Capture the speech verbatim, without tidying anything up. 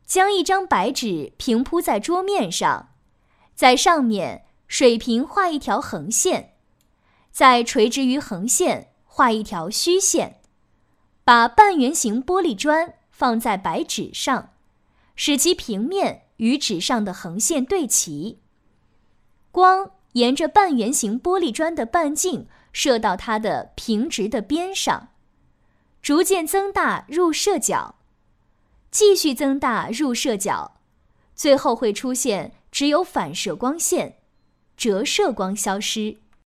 将一张白纸平铺在桌面上，在上面水平画一条横线，再垂直于横线画一条虚线，把半圆形玻璃砖放在白纸上，使其平面与纸上的横线对齐。光沿着半圆形玻璃砖的半径射到它的平直的边上，逐渐增大入射角，继续增大入射角，最后会出现只有反射光线，折射光消失。